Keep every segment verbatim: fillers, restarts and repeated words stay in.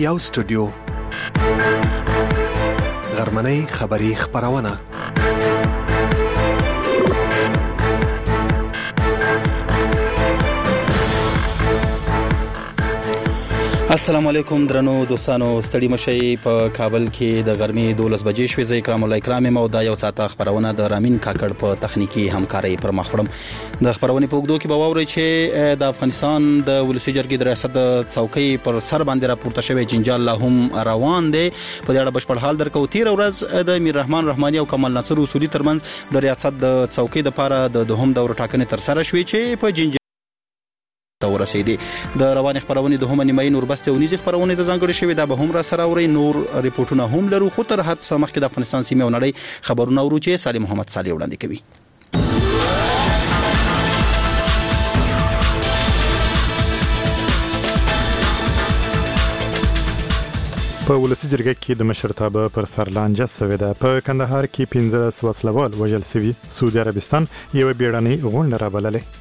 یو سټوډیو غرمنۍ خبری خبرونه السلام علیکم درنو دوستانو، ستړي مشي په کابل کې د غرمې دولس بجې شوې. زه اکرام الله اکرام یم او دا یو ساعته خبرونه د رامین کاکړ په تخنیکی همکاري پر مخ وړم. د خبرونې په اوږدو کې به واورئ چې د افغانستان د ولسي جرګې د ریاست د څوکۍ پر سر باندې راپورته شوی جنجال لا هم روان دی. په دې اړه بشپړ حال درکو. تیر ورځ د میر رحمان رحماني او کمال ناصر اصولي ترمنځ د ریاست د څوکۍ د لپاره د دوهم دور ټاکنې تر سره شوې چې په جنجال ورسېدي. د روان خبرونه د هم نیمه نوربست او نيزي خبرونه د ځانګړي شوی دا به هم را سره اوري. نور ریپورتونه هم لرو، خو تر حد سمخ کې د افغانستان سیمه او نړۍ خبرونه ورو چې سالم محمد صالح وړاندې کوي. په ولسي جرګه کې د مشرتابه پر سر لانجه شوې ده. په کندهار کې پنځه وسلوال وژل شوي. سعودي عربستان یو بیړنۍ غونډه رابللې.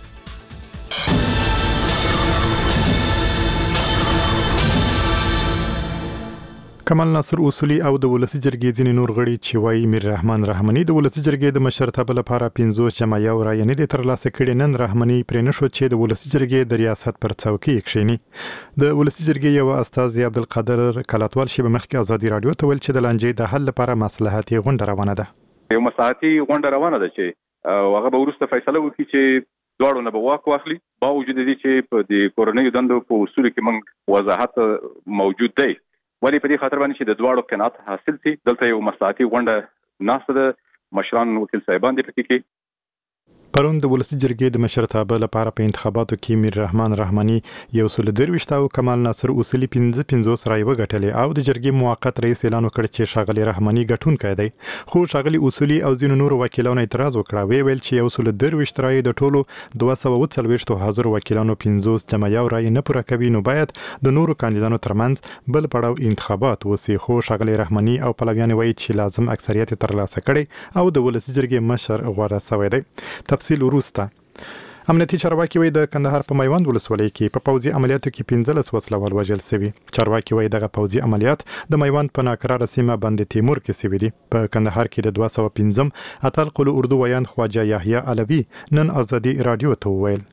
کمال ناصر اصولي او د ولسي جرګې ځینې نور غړي چې وايي میر رحمان رحماني د ولسي جرګې د مشرتابه لپاره پنځوس جمعیه او رایې نه دي ترلاسه کړي. نن رحماني پرې نه شو چې د ولسي جرګې د ریاست پر څوکۍ کښیني. د ولسي جرګې یو استازي عبدالقادر کلاتوال شی به مخکې ازادي رادیو ته ویل چې د لانجې د حل لپاره مصلحتي غونډه روانه ده. یو مصلحتي غونډه روانه ده چې هغه به وروسته فیصله وکړي چې دواړو نه به واک واخلي. با وجود دي چې په د کورنۍ دندو په اصول کې موږ وضاحت موجود دی، ولی په دې خاطر باندې چې د دواړو قناعت حاصل شي. دلته یو مصلحتي غونډه ناسته ده، مشران وکیل صاحبان دي پکې کې. پرون د ولسي جرګې د مشرتابه لپاره په انتخاباتو کې میر رحمان رحماني یو سل درویشت او کمال ناصر اصولي پنځه پنځوس رایې وګټلې او د جرګې موقت رئیس اعلان وکړ چې شاغلي رحماني ګټونکی دی. خو شاغلي اصولي او ځینو نورو وکیلانو اعتراض وکړ. وی ویل چې یو سل درویشت رایې د ټولو دوه سوه وڅلوېښت حاضر وکیلانو پنځوس جمعیه رایې نه پوره کوي، نو باید د نورو کاندیدانو ترمنځ بل پړاو انتخابات وسی. خو شاغلي رحماني او پلویان وایي چې لازم اکثریت ترلاسه کړي او د ولسي جرګې مشر غوړه شوی دی. تفصیل وروسته. امنیتي چارواکي وایي د کندهار په میوند ولسوالۍ کې په پوځي عملیاتو کې پنځلس وسلوال وژل شوي. چارواکي وایي دغه پوځي عملیات د میوند په ناکراره سیمه باندې تیمور کې شوي دي. په کندهار کې د دوه سوه پنځم اتل قلو اردو ویاند خواجه یحیی علوی نن ازادي رادیو ته وویل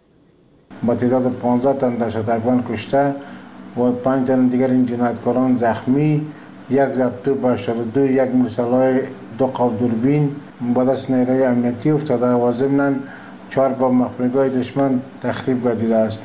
با تعداد پانزده تن دهشت افغان کشته و پنج تن دیگر این جنایتکاران زخمی، یک ضرب توپ هشتاد و دو، یک مرسلای دو قاب دوربین به دست نیروی امنیتی افتاده و ضمناً چهار با مخفیگاه دشمن تخریب گردیده است.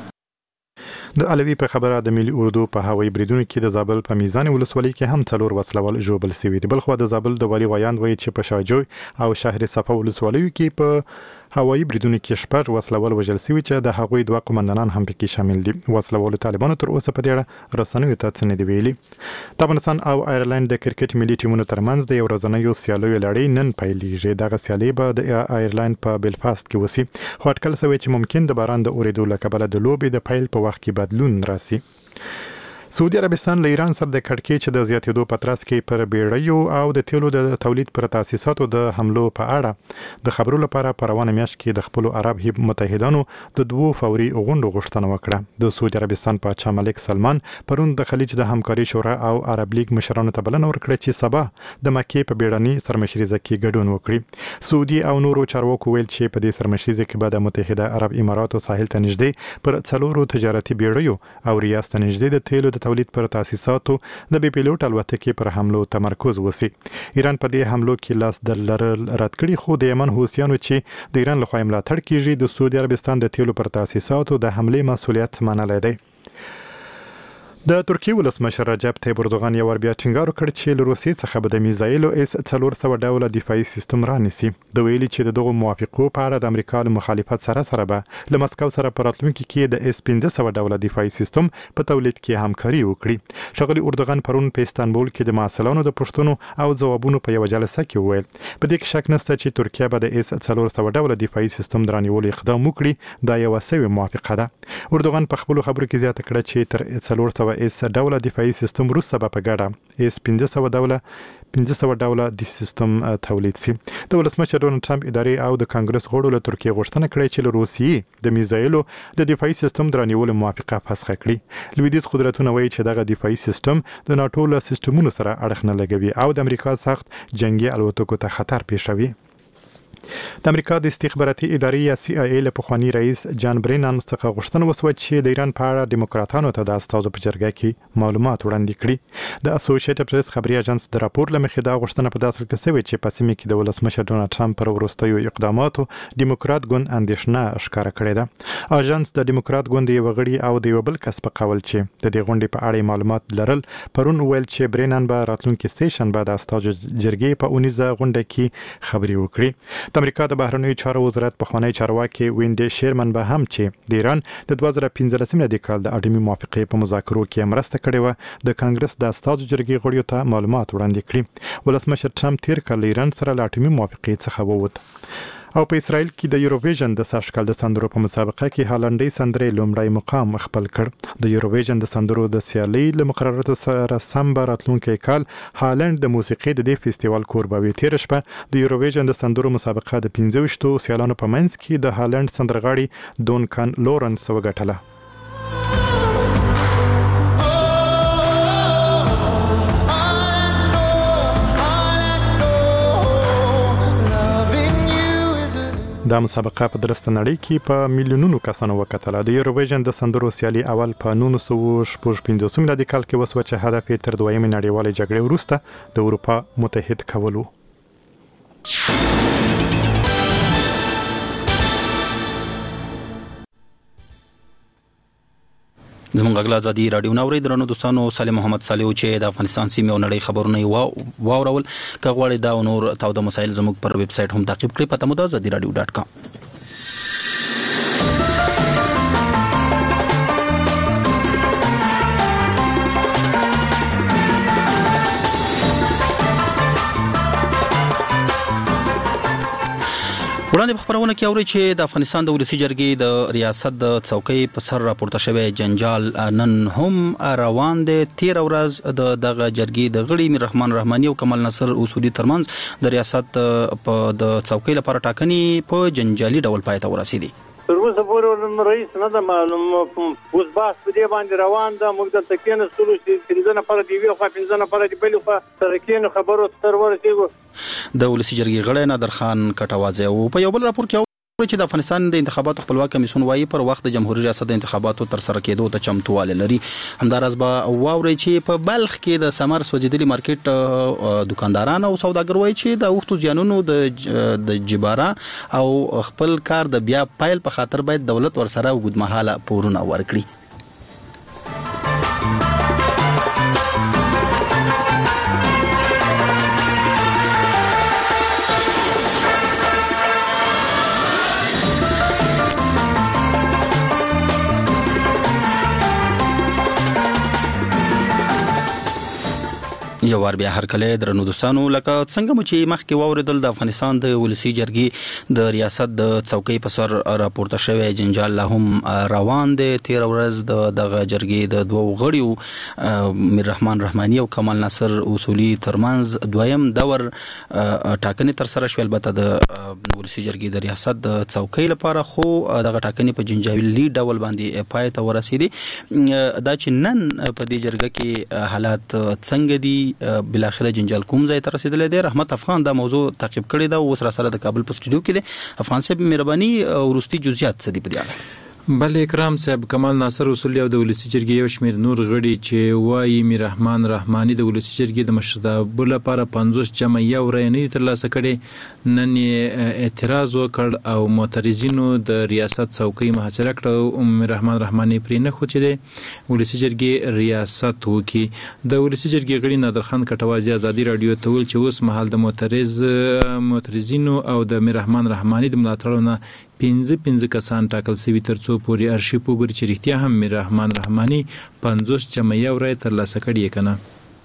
د علوی په خبره د ملي اردو په هوایي بریدونو کې د زابل په میزان ولسوالۍ کې هم څلور وسلوال ژوبل شوي دي. بلخو د زابل د والي ویاند وایي چې په شاجوی او شهر صفا ولسوالیو کې په هوایي بریدونو کې شپږ وسلوال وژل شوي چې د هغوی دوه قومندانان هم پکې شامل دي. وسلوالو طالبانو تر اوسه په دې اړه رسنیو ته څه نه دي ویلي. د افغانستان او آیرلند د کرکټ ملي ټیمونو ترمنځ د یو ورځنیو سیالیو لړۍ نن پیلېږي. دغه سیالي به د آیرلند په بیلفاست کې وسی، خو اټکل شوی چې ممکن د باران د اورېدو له کبله د لوبې د پیل په وخت کې بدلون راسي. سعودي عربستان له ایران سره د کړکېچ د زیاتېدو په ترڅ کې پر بیړیو او د تیلو د تولید پر تاسیساتو د حملو په اړه د خبرو لپاره په روانه میاشت کې د خپل عرب متحدانو د دوو فوري غونډو غوښتنه وکړه. د سعودي عربستان پاچا ملک سلمان پرون د خلیج د همکاري شورا او عرب لیگ مشرانو ته بلنه ورکړه چې سبا د مکې په بیړنۍ سرمشریزه کې ګډون وکړي. سعودي او نورو چارواکو ویل چې په دې سرمشریزه کې به د متحده عرب اماراتو ساحل ته نږدې پر څلورو تجارتي بیړیو او ریاست ته نږدې د تیلو د تولید پر تاسیساتو د بي پیلوټ الوتکې پر حملو تمرکز وسی. ایران په دې حملو کې لاس درلرل رد کړي، خو د یمن حوثیانو چې د ایران لخوا ملاتړ کیږي د سعودي عربستان د تیلو پر تاسیساتو د حملې مسؤلیت منلی دی. د ترکیه ولسمشر رجب طیب اردوغان یو ور بیا ټینګار وکړ چې له روسیې څخه به د میزایلو اس څلور سوه ډوله دفاعي سیستم رانیسي. د ویلي چې د دغو موافقو په اړه د امریکا له مخالفت سره سره به له مسکو سره په راتلونکي کې د اس پنځه سوه ډوله دفاعي سیستم په تولید کې همکاري وکړي. ښاغلي اردوغان پرون په استانبول کې د محصلانو د پوښتنو او ځوابونو په یوه جلسه کې وویل په دې کې شک نشته چې ترکیه به د اس څلور سوه ډوله دفاعي سیستم د رانیولو اقدام وکړي. دا یوه سوې موافقه ده. اردوغان په خپلو خبرو کې زیاته کړه چې تر څلور سوه اس ډوله دفاعي سیستم وروسته به په ګډه اس پنځه سوه ډوله پنځه سوه ډوله د سیستم تولید شي. د ولسمشر ډونالد ټرمپ ادارې او د کانګرس غړو له ترکیه غوښتنه کړې چې له روسیې د میزایلو د دفاعي سیستم درنیولو موافقه فسخ کړي. لویدیځ قدرتونه وایي چې دغه دفاعي سیستم د ناتو له سیستمونو سره اړخ نه لګوي او د امریکا سخت جنگي الوتکو ته خطر پېښوي. د امریکا د استخباراتي ادارې یا سی آی ای له پخوانی رئیس جان برینان څخه غوښتنه وشوه چې د ایران په اړه دیموکراتانو ته د استازو په جرګه کې معلومات وړاندې کړي. د اسوسییټډ پریس خبري اژانس د راپور له مخې دا غوښتنه په داسې کې شوې چې په سیمه کې د ولسمشر ډونالد ټرمپ پر وروستیو اقداماتو دیموکرات ګوند اندېښنه ښکاره کړې ده. اژانس د دیموکرات ګوند یو غړي او د یو بل کس په قول چې د دې غونډې په اړه معلومات لرل پرون ویل چې برینان به راتلونکي سیشن بعد استازو جرګې په اونیزه غونډه کې خبري وکړي. د امریکا د بهرنیو چارو وزارت پخوانی چارواکي وینډي شیرمن به هم چې د ایران د دوه زره پنځلسم د کال د اټومي موافقې په مذاکرو کې مرسته کړې و د کانګرس د استازو جرګې غړیو ته معلومات وړاندې کړي. ولسمشر ټرمپ تیر کال ایران سره د اټومي موافقې څخه ووت. او په اسرائیل کې د یوروویژن د ساشکال د سندرو په مسابقه کې هالنډي سندرې لومړی مقام خپل کړ. د یوروویژن د سندرو د سیالي له مقرراتو سره سم راتلونکي کال هالند د موسیقي د دې فستیوال کوربوي. تیر شپه د یوروویژن د سندرو مسابقه د پنځه ویشتو سیالانو په منځ کې د هالند سندرغاړي دونکان لورنس وګټله. دا مسابقه په درسته نړۍ کې په میلیونونو کسانو وکتله. د یوروویژن د سندرو سیالي اول په نولس سوه شپږ پنځوس میلادي کال کې وسوه چې هدف یې تر دویمې نړیوالې جګړې وروسته د اروپا متحد کول و. زمونږ غږ ازادي رادیو ناوړي درنو دوستانو سالم محمد صالح چې د افغانستان سیمې او نړۍ خبرونه واورول. که غواړئ دا نور تاوده مسایل زموږ پر ویب سټ هم تعقیب کړئ. پته مو ده ازادي رادیو ډاټ کام. وړاندې په خبرونه کې اوري چې د افغانستان د ولسی جرګې د ریاست د څوکۍ په سر راپورته شوی جنجال نن هم روان دی. تیر ورځ د دغه جرګې د غړي میر رحمان رحماني او کمال ناصر اصولي ترمنځ د ریاست په د څوکۍ لپاره ټاکنې په جنجالي ډول پای ته ورسېدې. تر اوسه پورې رئیس نه ده معلوم، اوس بحث په دې باندې روان ده. موږ دلته کېناستلو چې پنځه نفره د یوې خوا پنځه نفره د بلې خوا سره کېنو خبرو ته تر ورسېږو. د ولسی جرګې غړی نادر خان کټوازی او په یو بل راپور کې چې د افغانستان د انتخاباتو خپلواک کمیسیون وايي پر وخت د جمهوریت ریاست د انتخاباتو تر سره کېدو ته چمتواله لري. همداراز به واوري چې په بلخ کې د سمر سوځیدلي مارکیټ دکانداران او سوداګر وايي چې د اوختو ځانونو د د جباره او خپل کار د بیا پایل په خاطر باید دولت ورسره وګدمحاله پورونه ورکړي. یو وار بیا هر کله درنو دوستانو لکه څنګه مو چې مخکې واوریدل د افغانستان د ولسی جرګې د ریاست د څوکۍ په سر راپورته شوی جنجال لا هم روان دی. تیر ورځ د دغه جرګې د دوه غړیو میر رحمان رحماني او کمال ناصر اصولي ترمنځ دویم دور ټاکنې تر سره شول. البته د ولسی جرګې د ریاست د څوکۍ لپاره خو دغه ټاکنې په جنجالي ډول باندې پای ته ورسېدې. دا چې نن په دې جرګه کې حالات څنګه دي، بل اخر جنجال کوم ځای ته رسیدلې دی. رحمت افغان دا موضوع تعقیب کړی دا اوس را سره د کابل په سټوډیو کې دی. افغان صاحب مهرباني ورستي جزئیات څه دي په دې اړه؟ بله اکرام صاحب، کمال ناصر اصولي او د ولسی جرګې یو شمېر نور غړي چې وایي میر رحمان رحماني د ولسی جرګې د مشرتابه لپاره پنځوس جمع یو رای نه ترلاسه کړي. نن یې اعتراض وکړ او معترضینو د ریاست څوکۍ محاصره کړه. میر رحمان رحماني پرې نه خو چې د ولسی جرګې ریاست وکړي. د ولسی جرګې غړي نادر خان کټوازی ازادي رادیو ته ویل چې اوس مهال د معترض معترضینو او د میر رحمان رحماني د ملاتړو نه پنځه پنځه کسان ټاکل شوي تر څو پورې ارشیف وګوري چې رښتیا هم میر رحمان رحماني پنځوس جمع یو رای ترلاسه کړي یې که نه.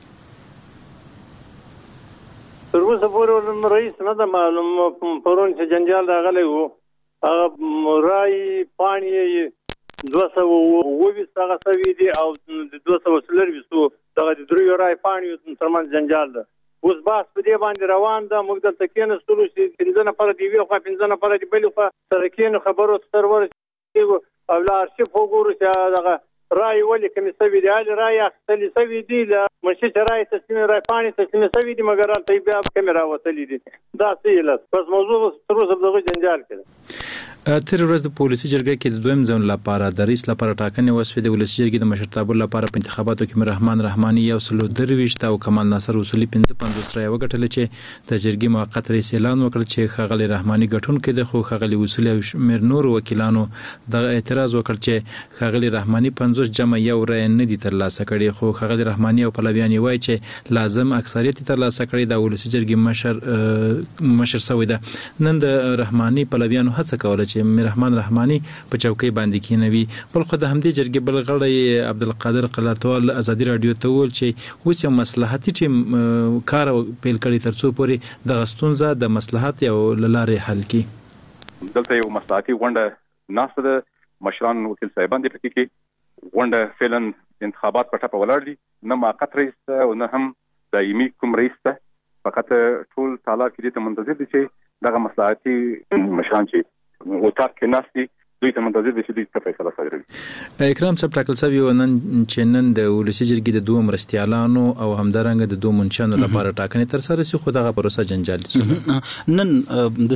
تر اوسه پورې رئیس نه ده معلوم. پرون چې جنجال راغلی و هغه رای پاڼې دوه سوه اووه ویشت هغه سوي دي او د دوه سوه څلرویشتو دغه د دریو رایو پاڼې ترمنځ جنجال ده. اوس بحث په دې باندې روان ده. موږ دلته کېناستلو چې پنځه نفره د یوې خوا پنځه نفره د بلې خوا سره کېنو خبرو ته سر ورسېږو او له ارشیف وګورو چې دغه رای ولې کمې سوي دي. هلې رای اخیستلې سوي دي له منشي چې رای تسلیمې رای پاڼې تسلیمې سوي دي مګر هلته یې بیا کمې راوتلي دي. دا څه علت بس موضوع تر اوسه په دغه جنجال کې ده. تیر ورځ د پولیسي جرګې کې د دویم ځل لپاره د رئیس لپاره ټاکنې وشوې. د ولسي جرګې د مشرتابه لپاره په انتخاباتو کې رحمان رحماني یو سل درویشت او کمال ناصر اصولي پنځه پنځوس رایې وګټلې چې د جرګې موقت رئیس اعلان وکړ چې ښاغلي رحماني ګټونکی دی، خو ښاغلي اصولي او شمېر نورو وکیلانو د اعتراض وکړ چې ښاغلي رحماني پنځوس جمع یو رایې نه دي ترلاسه کړي، خو ښاغلي رحماني او پلویان یې وایي چې لازم اکثریت ترلاسه کړي. د ولسي جرګې مشر مشر سوی ده. نن د رحماني پلویانو هڅه کوله چې رحمان رحماني په چوکۍ باندې کېنوي. بل خو د همدې جرګې بل غړی عبدالقادر قلاتوال ازادي رادیو ته وویل چې اوس یو مصلحتي ټیم کار پیل کړي تر څو پورې دغه ستونزه د مصلحت یو له لارې حل کړي. دلته یو مصلحتي غونډه ناسته ده. مشران وکیل صاحبان دي پکې کې غونډه فعلا انتخابات په ټاپه ولاړ دي. نه موقت رئیس ته او نه هم دایمي کوم رئیس ته، فقط ټول تالار کې دې ته منتظر دي چې دغه مصلحتي مشران چې وطاق کې ناستي دوی ته منتظر دي چې دوی څه فیصله کوي. اکرام صاحب ټاکل شوی و نن چې نن د ولسي جرګې د دوه مرستیالانو او همدارنګه د دوه منشانو لپاره ټاکنې تر سره شي، خو دغه پروسه جنجالي نن د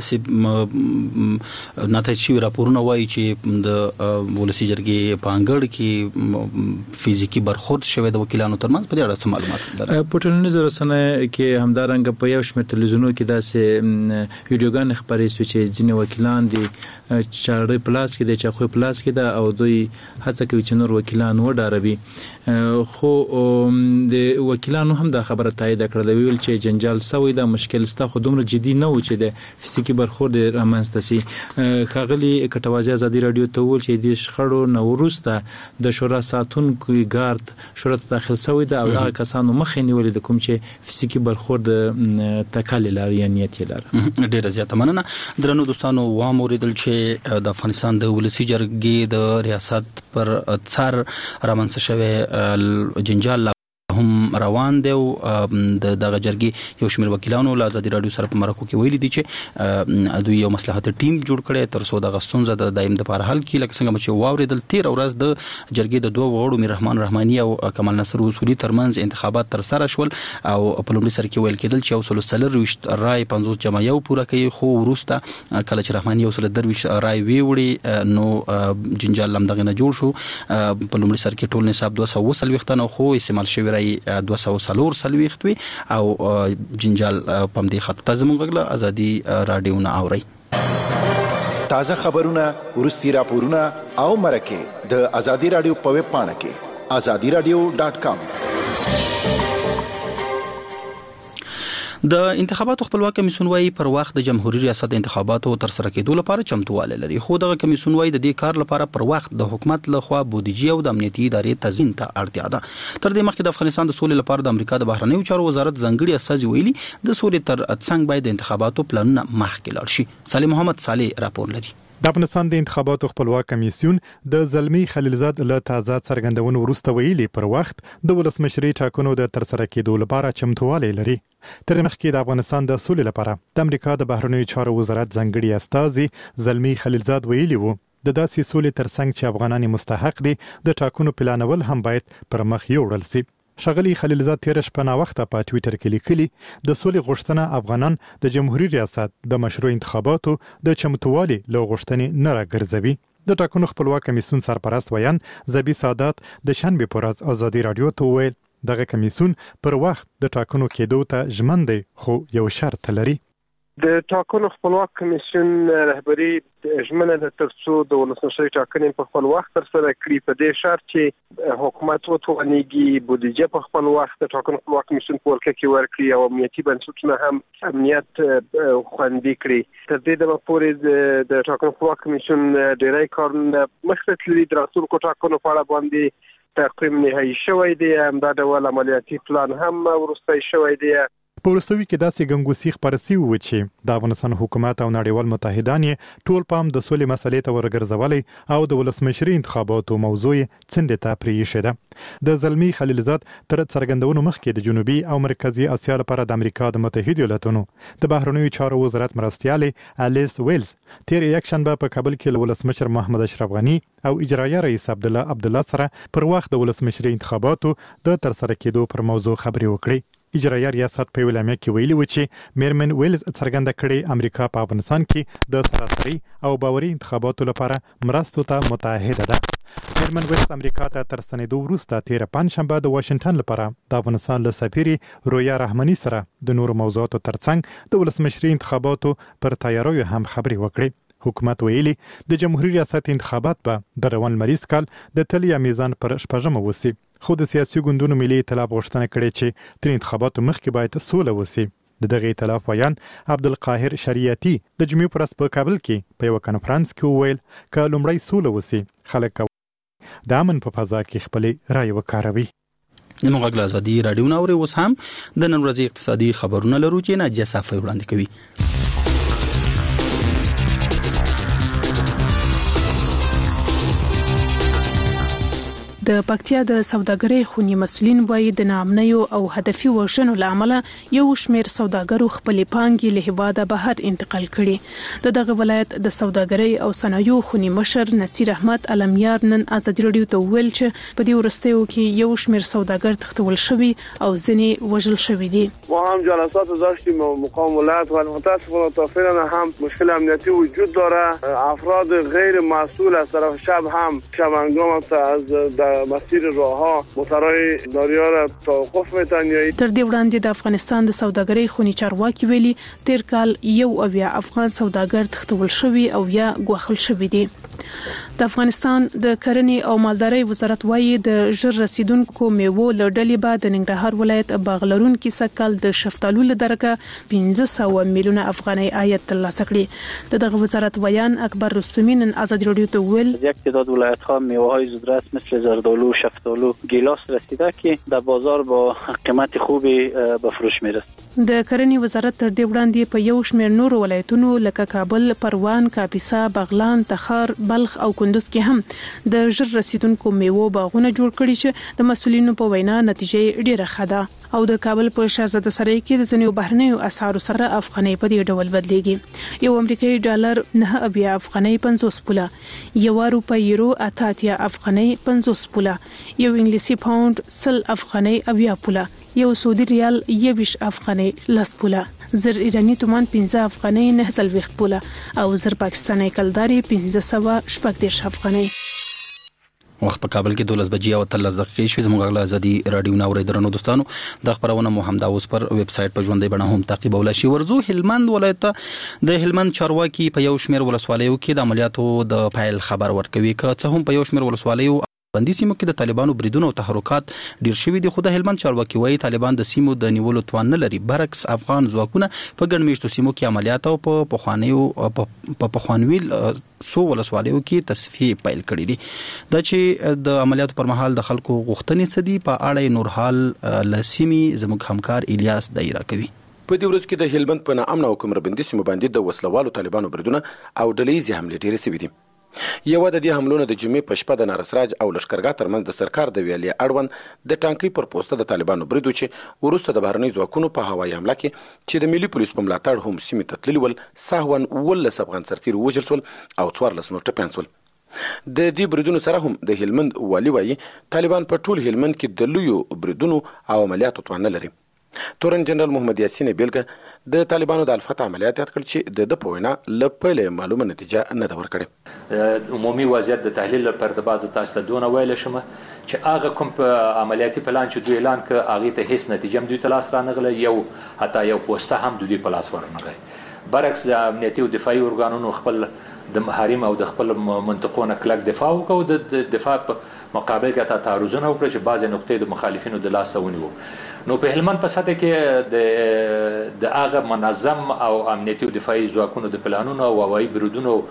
سي ناتای شي راپورونه وایي چې د ولسي جرګې په انګړ کې فزیکی برخورد شوی د وکیلانو ترمنځ. په دې اړه څه معلومات لرئ؟ په ټولنیزو رسنیو کې همدارنګه په یو شمېر تلویزیونونو کې داسې ویډیوګانې خپرې شوې چې ځینې وکیلان دي چاړې پلاس کې د چاخوي پلاس کې ده او دوی هڅه کوي چې نور وکیلان وډاروي. خو د وکیلانو هم دا خبره تایید کړه، ویل چې جنجال سوی دا مشکل ستا خو دومره جدي نه و چې د فزیکی برخورد رامنځته سي. ښاغلي کټوازي ازادي رادیو ته ویل چې د شخړو نه وروسته د شورا ساتونکو ګارد شورا ته داخل سوی ده او هغه کسانو مخې نیولې د کوم چې فزیکی برخورد تکل لري یا نیت لري. ډیره زیاته مننه. درنو دوستانو وام اوریدل چې د افغانستان د ولسي جرګې د ریاست پر څار رامنځته شوی جنجال هم روان دی او د دغه جرګې یو شمېر وکیلانو له ازادي رادیو سره په مرکو کې ویلي دي چې دوی یو مصلحتي ټیم جوړ کړي تر څو دغه ستونزه د دایم لپاره حل کړي. لکه څنګه چې واوریدل تیر ورځ د جرګې د دوه غړو میر رحمان رحماني او کمال ناصر اصولي ترمنځ انتخابات تر سره شول او په لومړي سر کې ویل کېدل چې یو سل څلرویشت رای پنځوس جمع یو پوره کوي، خو وروسته کله چې رحماني یو سل درویشت رای ویوړي نو جنجال هم دغه نه جوړ شو. په لومړي سر کې ټول نصاب دوه سوه څلوېښت نه خو استعمال شوی رای دوه سوه څلور څلوېښت وي او جنجال په همدې خط ته زموږ غږ له ازادي راډیو نه اورئ. تازه خبرونه، وروستي راپورونه او مرکې د ازادي راډیو په ویب پاڼه کې ازادي راډیو ډاټ کام. د انتخاباتو خپلواک کمیسیون وايي پر وخت د جمهوریت ریاست انتخاباتو تر سره کېدو لپاره چمتووالی لري، خو دغه کمیسیون وايي د دې کار لپاره پر وخت د حکومت لخوا بودیجه او د امنیتي ادارې تضمین ته اړتیا ده. تر دې مخکې د افغانستان د سولې لپاره د امریکا د بهرنیو چارو وزارت ځانګړي استازي ویلي د سولې تر څنګ باید د انتخاباتو پلانونه مخکې لاړ شي. صالح محمد صالح راپور لري. د افغانستان د انتخاباتو خپلواک کمیسیون د زلمی خلیلزاد له تازه څرګندونو وروسته ویلي پر وخت د ولسمشري ټاکنو د ترسره کېدو لپاره چمتووالی لري. تر مخکې د افغانستان د سولې لپاره د امریکا د بهرنیو چارو وزارت ځانګړي استازي زلمی خلیلزاد ویلي وو د داسې سولې ترڅنګ چې افغانان مستحق دي د ټاکنو پلانول هم باید پر مخ یوړل شي. ښاغلي خلیلزاد تیر شپه نا وخته په ټوئیټر کې لیکلي د سولې غوښتنه افغانان د جمهوریت ریاست د مشروع انتخاباتو د چمتووالي له غوښتنې نه راګرځوي. د ټاکنو خپلواک کمیسیون سرپرست ویان زبی سادات د شنبه پر ورځ ازادي رادیو ته ویل دغه کمیسیون پر وخت د ټاکنو کېدو ته ژمن دی، خو یو شرط لري. د ټاکنو خپلواک کمیسیون رهبری ژمنه ده ترڅو د ولسمشرۍ ټاکنې په خپل وخت ترسره کړي، په دې شرط چې حکومت وتوانیږي بودیجه په خپل وخت د ټاکنو خپلواک کمیسیون په ولکه کې ورکړي او امنیتي بنسټونه هم امنیت خوندي کړي. تر دې دمه پورې د ټاکنو خپلواک کمیسیون ډېری کارونه مخکې تللي د راتلونکو ټاکنو په اړه باندې تقویم نهایي شوی دی. همدا ډول عملیاتي پلان هم وروستی شوی دی. په وروستیو کې داسې ګنګوسې خپاره سوي وو چې د افغانستان حکومت او نړیوال متحدان یې ټول پام د سولې مسلې ته ورګرځولی او د ولسمشري انتخاباتو موضوع یې څنډې ته پرېښې ده. د زلمي خلیلزاد تر څرګندونو مخکې د جنوبي او مرکزي اسیا لپاره د امریکا د متحدو ایالاتونو د بهرنیو چارو وزارت مرستیالې الیس ویلز تیر یکشنبه په کابل کې له ولسمشر محمد اشرف غني او اجرایه رئیس عبدالله عبدالله سره پر وخت د ولسمشري انتخاباتو د ترسره کېدو پر موضوع خبرې وکړې. اجرایه ریاست په ویلامه کې ویلي و چې میرمن ویلز څرګنده کړې امریکا په افغانستان کې د سراسري او باوري انتخاباتو لپاره مرستو ته متعهده ده. میرمن ویلز امریکا ته تر ستنېدو وروسته تیر پنجشنبه د واشنگټن لپاره د افغانستان له سفیرې رویا رحماني سره د نورو موضوعاتو ترڅنګ د ولسمشري انتخاباتو پر تیاریو هم خبرې وکړې. حکومت ویلي د جمهوریت ریاست انتخابات به د روان لمریز کال د تلیا میزان پر شپږمه وسی، خو د سیاسي ګوندونو ملي ائتلاف غوښتنه کړې چې تر انتخاباتو مخکې باید سوله وسی. د دغه ائتلاف ویان عبدالقاهر شریعتی د جمعې پر ورځ په کابل کې په یو کنفرانس کې وویل چې لومړی سوله وسی خلک د امن په فضا کې خپل رائے وکاروي. د مغل ازادي رادیو ناوړي اوس هم د نن ورځې اقتصادي خبرونه لرو چې ناجیه صافی وړاندې کوي. د پکتیا د سوداګرۍ خونی مسولین وایي د ناامنیو او هدفي وژنو لامل یو شمېر سوداګرو خپل پانګې له هیواده بهر انتقال کړي. د دغه ولایت د سوداګرۍ او صنایعو خونی مشر نصیر احمد علمیار نن ازادي رادیو ته ویل چې په دې ورستیو کې یو شمېر سوداګر تختول شوي او ځینې وژل شوي دي. ما هم جلسات داشتیم مقام ولایت و متاسفانه تا فعلا هم مشکل امنیتی وجود داره. افراد غیر مسئول از طرف شب هم شبانگام از مسیر راهها موترهای داریا را توقف میتن. تر دې وړاندې د افغانستان د سوداګرۍ خونی چارواکي ویلي تیر کال یو اویا افغان سوداګر تختول شوي او یا ګواښل شوي دي. د افغانستان د کرنې او مالدارۍ وزارت وایي د ژر رسیدونکو میوو له ډلې به د ننګرهار ولایت باغلرونکي سږکال د شفتالو له درکه پنځه سوه میلیونه افغانۍ عاید ترلاسه کړي. د دغه وزارت ویان اکبر رستمی نن ازادي رادیو ته ویل یک تعداد ولایت‌ها میوه‌های زودرس مثل زردآلو، شفتالو، گیلاس رسیده که در بازار با قیمت خوبی به فروش میرسه. د کرنې وزارت تر دې وړاندې په یو شمېر نورو ولایتونو لکه کابل، پروان، کاپیسا، بغلان، تخار، بلخ او کندوز کې هم د ژر رسیدونکو میوو باغونه جوړ کړي چې د مسولینو په وینا نتیجه ډیره ښه ده. او د کابل په شاهزاده سرای کې د ځینو بهرنیو اسعارو سره افغانۍ په دې ډول بدلیږي. یو امریکایي ډالر نه اویا افغانۍ پنځوس پوله، یو روپۍ یورو اته اتیا افغانۍ پنځوس پوله، یو انګلیسي پاوند سل افغانۍ اویا پوله، یو سعودي ریال یویش افغانۍ لس پوله، زر ایرانی تومان پنځه افغانۍ نه څلوېښت پوله او زر پاکستاني کلداري پنځه سوه شپږ دېرش افغانۍ. وخت په کابل کې دولس بجې او اتلس دقیقې شوې. زموږ غلا ازادي رادیو ناوړي درنو دوستانو د خبرونه مو هم دا اوس پر ویب سټ په ژوندۍ بڼه هم تعقیبولای شي. ورزو هلمند ولایت د هلمند چارواکي په یو شمېر ولسوالیو کې د عملیاتو د فایل خبر ورکوي که څه هم په یو شمېر ولسوالیو بندي سیمو کې د طالبانو بریدونو او تحرکات ډیر شوي دي، خو د هلمند چارواکي وایي طالبان د سیمو د نیولو توان نه لري. برعکس افغان ځواکونه په ګڼ میشتو سیمو کې عملیات او په پخوانیو په پخوانوي سو ولسوالیو کې تصفیه پیل کړې دي. دا چې د عملیاتو پر مهال د خلکو غوښتنې څه دي په اړه نور حال لسیمي زموږ همکار الیاس دایره کوي. په دې ورځ کې د هلمند په ناامن او کمربندي سیمو باندې د وسلوالو طالبانو بریدونه او ډلهیزې حملې ډېرې شوي دي. یو د دې حملونو د جمعې په شپه د نارسراج او لشکرګاه ترمنځ د سرکار د ویالې اړوند د ټانکۍ پر پوسټه د طالبانو برید چې وروسته د بهرنۍ ځواکونو په هوایي حمله کې چې د ملي پولیسو په ملاتړ هم سیمې ته تللي ول سهوا اوولس افغان سرتیر ووژل شول او څوارلس نور ټپیان شول. د دې بریدونو سره هم د هلمند والي وایي طالبان په ټول هلمند کې د لویو بریدونو او عملیاتو توان نه لري. تورن جنرال محمد یاسین بیلګه د طالبانو د الفتح عملیات یاد کړ چې د د په وینا له پیله معلومه نتیجه نه ده ورکړې. عمومي وضعیت د تحلیل لپاره د بعضو تاسو ته دونه ویل شم چې هغه کوم په عملیاتي پلان چې دوی اعلان کړ هغه ته هیڅ نتیجه هم دوی ته لاس رانغله، یو حتی یو پوسټه هم دوی په لاس ورنغی. برعکس د امنیتي او دفاعي ارګانونو خپل د حریم او د خپل منطقونو کلک دفاع وکړو. د دفاع په مقابل کې تا تعرضونه وکړي چې بعضې نقطې د مخالفینو د لاسه ونیوو. نو په هلمند په سطح کې د د هغه منظم او امنیتي او دفاعي ځواکونو د پلانونو او هوایي بریدونو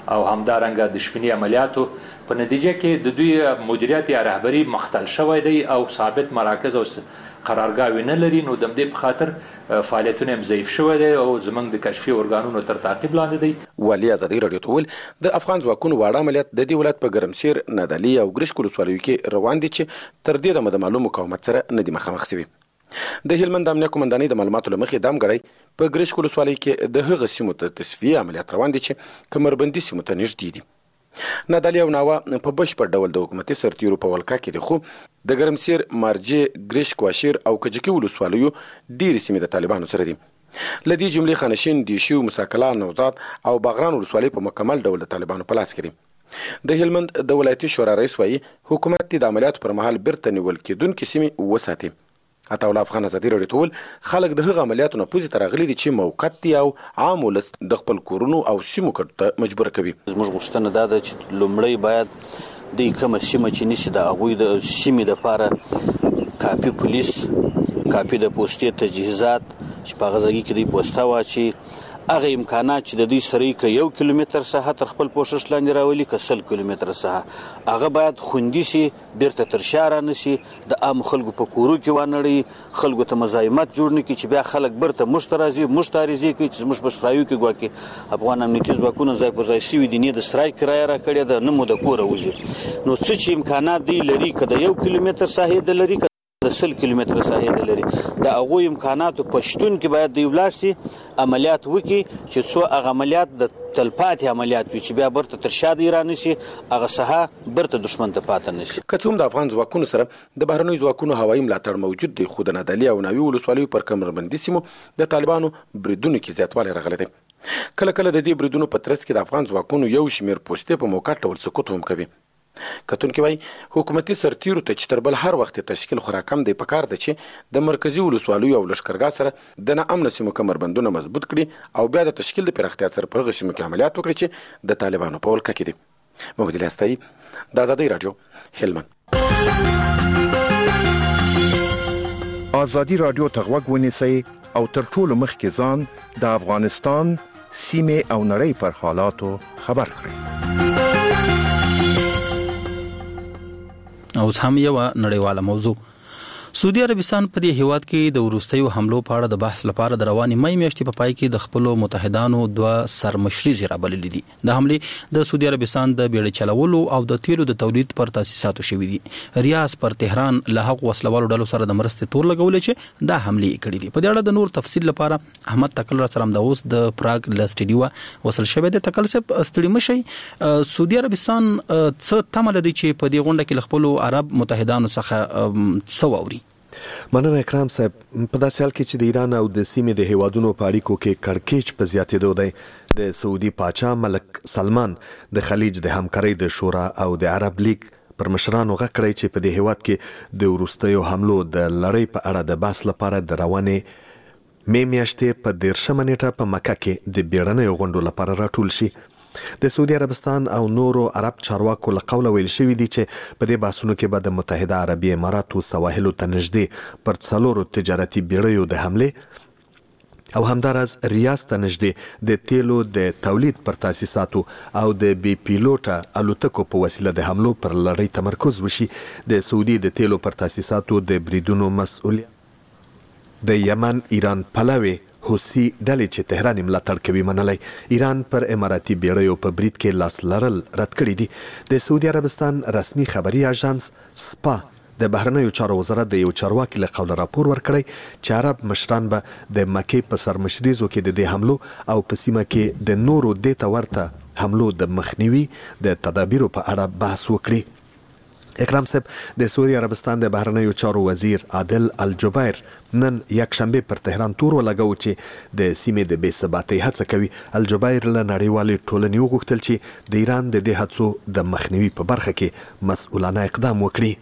او همدارنګه د شپنی عملیاتو په نتیجه کې د دوی مدیریت یا رهبری مختل شوی دی او ثابت مراکز او قرارګاوي نه لري، نو د دې په خاطر فعالیتونه هم ضعیف شوی دی او زمونږ د کشفي ارګانونو تر تعقیب لاندې دی. والي ازادي راډیو ته وویل د افغان ځواکونو واړه عملیات د دې ولایت په ګرمسیر، نادعلي او ګرشک ولسوالیو کې روان دي چې تر دې دمه د معلوم مقاومت سره نه دي مخامخ شوي. د هلمند امنیه قومندانۍ د معلوماتو له مخې دام غړی په ګرشک ولسوالۍ کې د هغه سیمو ته تصفیه عملیات روان دي چې کمربندي سیمو ته نږدې دي. نادعلي او ناوه په بشپړ ډول د حکومتي سرتیرو په ولکه کې دي، خو د ګرمسیر، مارجې، ګرشک، واشیر او کجکي ولسوالیو ډېرې سیمې د طالبانو سره دي. له دې جملې خانشین، دیشي، مساکلا، نوزاد او باغران ولسوالۍ په مکمل ډول د طالبانو په لاس کې دي. د هلمند د ولایتي شورا رئیس وایي حکومت د عملیاتو پر مهال بیرته نیول کېدونکې سیمې وساتي. عطاالله افغان ازادي راډیو ته وویل خلک د هغه عملیاتو نه پوزې ته راغلي دي چې موقت دي او عام ولس د خپل کورونو او سیمو کډو ته مجبوره کوي. زموږ غوښتنه دا ده چې لومړی باید د کومه سیمه چې نیسي د هغوی د سیمې دپاره کافي پولیس، کافي د پوستې تجهیزات چې په هغه ځای کې دوی پوسته واچي، هغه امکانات چې د دوی سره که یو کیلومتر ساحه تر خپل پوښښ لاندې راولي که سل کیلومتر ساحه هغه باید خوندي سي، بیرته تر شا رانسي، د عامو خلکو په کورو کې وانړوي، خلکو ته مزاحمت جوړ نه کړي چې بیا خلک بیرته موږ ته راځي، موږ ته عریضې کوي چې زموږ په سرایو کې ګواکې افغان امنیتي ځواکونه ځای پر ځای شوي دي، نه د سرای کرایه راکړې ده نه مو د کوره وځي. نو څه چې امکانات دوی لري که د یو کیلومتر ساحې د لري د سل کیلومتر ساحې د لري، د هغوی امکاناتو په شتون کې باید دوی ولاړ شي، عملیات وکړي چې څو هغه عملیات د تلپاتې عملیات وي چې بیا برته تر شا دی رانشي، هغه ساحه برته دښمن ته پاتې نشي. که څه هم د افغان ځواکونو سره د بهرنیو ځواکونو هوایي ملاتړ موجود دی، خو د نادعلي او ناوې ولسوالیو پر کمربندي سیمو د طالبانو بریدونو کې زیاتوالی راغلی دی. کله کله د دې بریدونو په ترڅ کې د افغان ځواکونو یو شمېر پوستې په موقت ډول سقوط هم کوي. کتونکي وایي حکومتي سرتیرو ته چې تر بل هر وخت تشکیل خورا کم دی، پکار ده چې د مرکزي ولسوالیو او لښکرګاه سره د ناامنه سیمو کمربندونه مضبوط کړي او بیا د تشکیل د پراختیا سره په هغه سیمو کې عملیات وکړي چې د طالبانو په ولکه کې دي. محمد علي استایي، د ازادۍ راډیو، هلمند. ازادي راډیو ته غوږ ونیسئ او تر ټولو مخکې ځان د افغانستان سیمې او نړۍ پر حالاتو خبر کړئ. اوس هم یو نړیواله موضوع. سعودي عربستان په دې هیواد کې د وروستیو حملو په اړه د بحث لپاره د روانې مې میاشتې په پای کې د خپل متحدانو دوه سرمشري رابللې دي. د حملې د سعودي عربستان د بیړۍ چلولو او د تیلو د تولید پر تاسیساتو شوي دي. ریاض پر تهران له هغو وسلوالو ډلو سره د مرستې تور لګولې چې دا حملې کړې دي. په دې اړه د نور تفصیل لپاره احمد تکل را سره د اوس د پراګ له سټډیو وصل شوی دی. تکل صاحب ستړي مشي، سعودي عربستان څه تمه لري چې په دې غونډه کې خپل عرب متحدانو څخه څه واوري؟ مننه اکرام صاحب. په داسې حال کې چې د ایران او د سیمې د هیوادونو په اړیکو کې کړکېچ په زیاتېدو دی، د سعودي پاچا ملک سلمان د خلیج د همکارۍ د شورا او د عرب لیگ پر مشرانو غږ کړی چې په دې هیواد کې د وروستیو حملو د لړۍ په اړه د بحث لپاره د روانې مې میاشتې په دېرشمه نیټه په مکه کې د بیړنیو غونډو لپاره راټول شي. د سعودي عربستان او نورو عرب چارواکو له قوله ویل شوي دي چې په دې بحثونو کې به د متحده عربي اماراتو سواحلو ته نږدې پر څلورو تجارتي بیړیو د حملې او همداراز ریاض ته نږدې د تیلو د تولید پر تاسیساتو او د بي پیلوټه الوتکو په وسیله د حملو پر لړۍ تمرکز وشي. د سعودي د تیلو پر تاسیساتو د بریدونو مسؤلیت د یمن ایران پلوي حوثي ډلې چې تهران ملاتړ کوي منلی. ایران پر اماراتي بیړیو په برید کې لاس لرل رد کړي دي. د سعودي عربستان رسمي خبري اژانس سپا د بهرنیو چارو وزارت د یو چارواکي له قوله راپور ورکړی چې عرب مشران به د مکې په سرمشریزو کې د دې حملو او په سیمه کې د نورو دې ته ورته حملو د مخنیوي د تدابیرو په اړه بحث وکړي. اکرام صاحب، د سعودي عربستان د بهرنیو چارو وزیر عادل الجبیر نن یک شنبه پر تهران تور ولګاو چې د سیمې د بې ثباتۍ هڅه کوي. الجبیر له نړیوالې ټولنې وغوښتل چې د ایران د دې هڅو د مخنیوي په برخه کې مسؤلانه اقدام وکړي.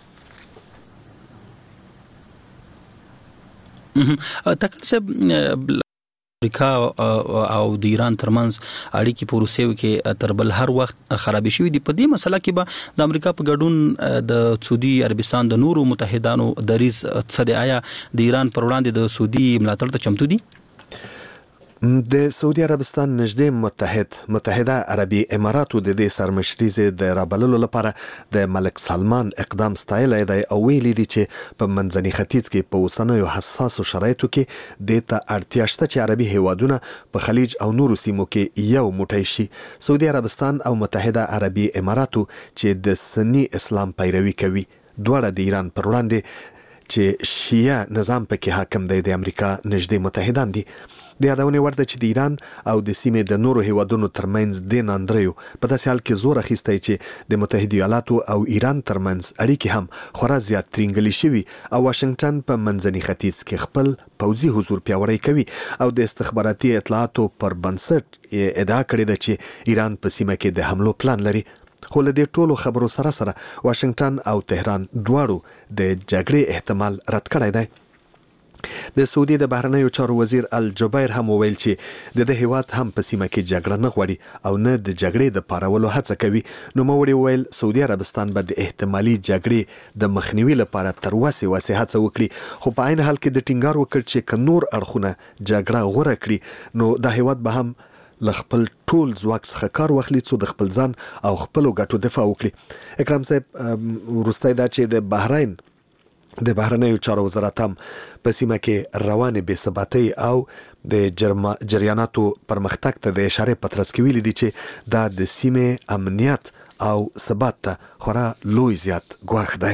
تکل صاحب، امریکا او د ایران ترمنځ اړیکې په روسیو کې تر بل هر وخت خرابې شوې دي. په دې مسله کې به د امریکا په ګډون د سعودي عربستان د نورو متحدانو دریځ څه دی؟ آیا د ایران پر وړاندې د سعودي ملاتړ ته چمتو دي؟ د سعودي عربستان نږدې متحد متحده عربي اماراتو د دې سرمشري د رابللو لپاره د ملک سلمان اقدام ستایلی دی او ویلي دي چې په منځني ختیځ کې په اوسنیو حساسو شرایطو کې د ته اړتیا شته چې عربي هیوادونه په خلیج او نورو سیمو کې یو موټی شي. سعودي عربستان او متحده عربي اماراتو چې د سنی اسلام پیروي کوي دواړه د ایران پر وړاندې چې شیعه نظام پکې حاکم دی د امریکا نږدې متحدان دي. د یادونې وړ ده چې د ایران او د سیمې د نورو هیوادونو ترمنځ د ناندریو په داسې حال کې زور اخیستی چې د متحده ایالاتو او ایران ترمنځ اړیکې هم خورا زیات ترینګلي شوي او واشنگټن په منځني ختیځ کې خپل پوځي حضور پیاوړی کوي او د استخباراتي اطلاعاتو پر بنسټ ادعا کړې ده چې ایران په سیمه کې د حملو پلان لري. خو له دې ټولو خبرو سره سره واشنگټن او تهران دواړو د جګړې احتمال رد کړی دی. د سعودي د بهرنیو چارو وزیر الجبیر هم وویل چې د دې هیواد هم په سیمه کې جګړه نه غواړي او نه د جګړې د پارولو هڅه کوي. نو موړي وویل سعودي عربستان به د احتمالي جګړې د مخنیوي لپاره تر وسه وسه هڅه وکړي خو په عین حال کې د ټینګار وکړ چې ک نور اړخونه جګړه غوړه کړي نو د هیواد به هم لخپل ټول ځواک څخه کار واخلي څو د خپل ځان او خپل ګټو دفاع وکړي. اکرام صاحب ورسته دا چې د بحرین د بهرنیو چارو وزارت هم په سیمه کې روانې بې ثباتۍ او د جریاناتو پرمختګ ته د اشاره پترڅ کې ویلي دي چې دا د سیمې امنیت او ثبات ته خورا لوی زیات ګواښ دی.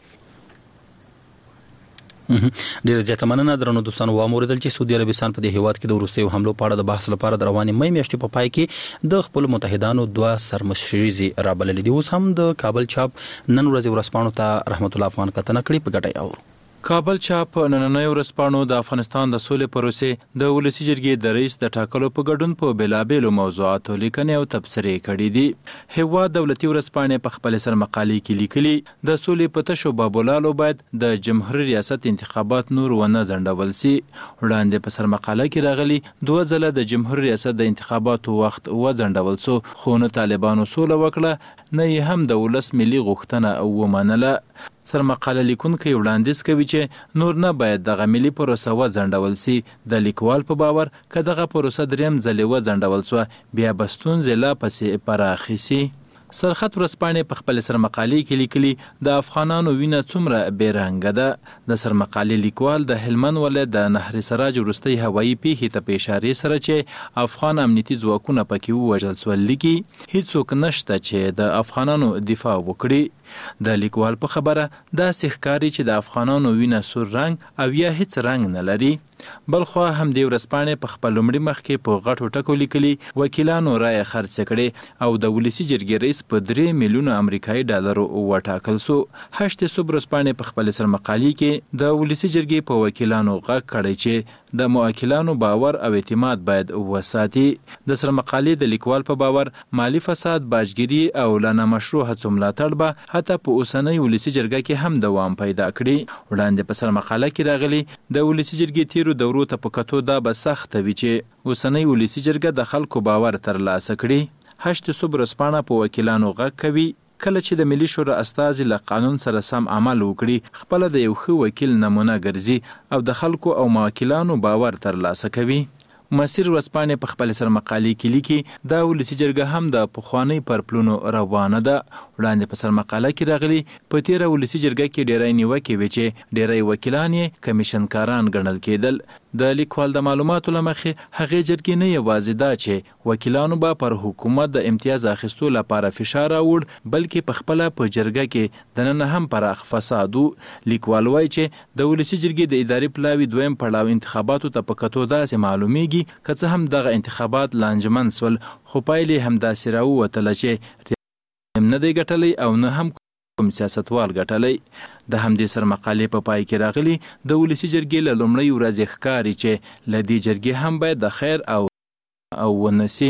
ډیر زیاته مننه درنو دوستانو. واموریدل چې سعودي عربستان په دې هیواد کې د وروستیو حملو په اړه د بحث لپاره د روانې مې میاشتې په پای کې د خپل متحدانو دوه سرمشري رابللې دي. اوس هم د کابل چاپ نن ورځ ورسپانو ته رحمت الله افغان کتنه کړې په ګټه او کابل چاپ نننۍ ورځپاڼو د افغانستان د سولې پروسې د ولسی جرګې د رئیس د ټاکلو په ګډون په بلابېلو موضوعاتو لیکنې او تبصرې کړې دي. هیواد دولتي ورځپاڼې په خپل سر مقالې کې لیکلي د سولې په تشو بابولالو باید د جمهوریت ریاست انتخابات نور ونه ځنډول سي. وړاندې په سر مقاله کې راغلي دوه ځله د جمهوریت ریاست د انتخاباتو وخت وځنډول سو خو نه طالبانو سوله وکړه نه هم د ولس ملي غوښتنه او ومنله. سر مقاله لیکونکي وړاندیز کوي چې نور نه باید دغه ملي پروسه وځنډول سي. د لیکوال په باور که دغه پروسه دریم ځلې وځنډول سوه بیا به ستونزې لا پسې پراخې سي. سرخط ورځپاڼې په خپل سر مقالې کې لیکلي د افغانانو وینه څومره بې رنګه ده. د سر مقالې لیکوال د هلمند ولایت د نهر سراج وروستۍ هوایي پیښې ته په اشارې سره چې افغان امنیتي ځواکونه پکې ووژل سول لیکي هیڅوک نشته چې د افغانانو دفاع وکړي. د لیکوال په خبره داسې ښکاري چې د افغانانو وینه سور رنګ او یا هیڅ رنګ نه لري. بلخوا هم د ورځپاڼې په خپل لومړي مخ کې په غټو ټکو لیکلي وکیلانو رایه خرڅ کړې او د ولسی جرګې رئیس په درې میلیونه امریکایي ډالرو وټاکل سو. هشت صبح ورځپاڼې په خپل سر مقالې کې د ولسی جرګې په وکیلانو غږ کړی چې د موکلانو باور او اعتماد باید وساتي. د سر مقالې د لیکوال په باور مالی فساد، باجګری او لا مشروع هڅو ملاتړ به حتی په اوسنۍ ولسی جرګه کې هم دوام پیدا کړي. وړاندې په سر مقاله کې راغلي د ولسی جرګې تیرو دورو ته په کتو دا به سخت وي چې اوسنۍ ولسی جرګه د خلکو باور ترلاسه کړي. هشت صبح ورځپاڼه په وکیلانو غږ کوي کله چې د ملي شورا استازي له قانون سره سم عمل وکړي خپل د یو ښه وکیل نمونه ګرځي او د خلکو او موکلانو باور ترلاسه کوي. مسیر ورځپاڼې په خپل سر مقالې کې لیکي دا ولسی جرګه هم د پخوانی پرپلونو روانه ده. وړاندې په سر مقاله کې راغلي په تیره ولسی جرګه کې ډیری نیوکې وې چې ډیری وکیلان یې کمیشنکاران ګڼل کېدل. د لیکوال د معلوماتو له مخې هغې جرګې نه یوازې دا چې وکیلانو به پر حکومت د امتیاز اخیستو لپاره فشار راوړ بلکې په خپله په جرګه کې دننه هم پراخ فساد و. لیکوال وایي چې د ولسی جرګې د اداري پلاوي دویم پړاو انتخاباتو ته په کتو داسې معلومیږي که څه هم دغه انتخابات لانجمن سول خو پایلې هم داسې راووتله چې نه دی ګټلی او نه هم کوم سیاستوال ګټلی. د همدې سر مقالې په پای کې راغلي د ولسی جرګې له لومړۍ ورځې ښکاري چې له دې جرګې هم باید د خیر او او ونسي.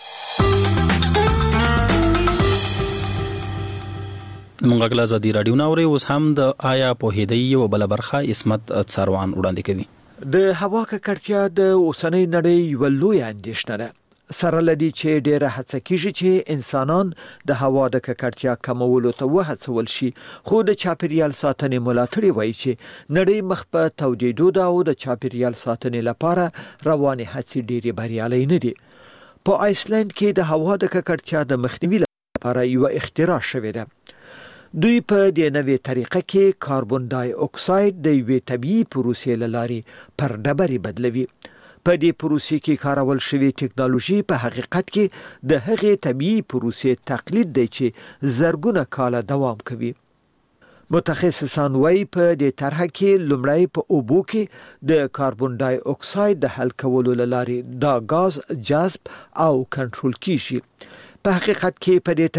مونږ غلا ازادي رادیو ناوري اوس هم د آیا په هدی یو بل برخه اسمت څاروان وړاندې کوي. د هوا ککړتیا د اوسنۍ نړۍ یو لوی اندېښنه ده. سره لدی چې ډیره هڅه کیږي چې انسانان د هوا د ککړتیا کمولو ته وهڅول شي، خو د چاپیریال ساتنې ملاتړي وایي چې نړۍ مخ په تودېدو ده او د چاپیریال ساتنې لپاره روانې هڅې ډیرې بریالۍ نه دي. په آیسلند کې د هوا د ککړتیا د مخنیوي لپاره یو اختراع شوې ده. دوی په دې نوې طریقه کې کاربن ډای اکساید د یوې طبیعي پروسې له لارې پر ډبرې بدلوي. په دې پروسې کې کارول شوی ټکنالوژي په حقیقت کې د هغې طبیعي پروسې تقلید دی چې زرګونه کاله دوام کوي. متخصصان وايي په دې طرح کې لومړی په اوبو کې د کاربن ډای اکساید د حل کولو لارې دا غاز جذب او کنټرول کیږي. په حقیقت کې په دې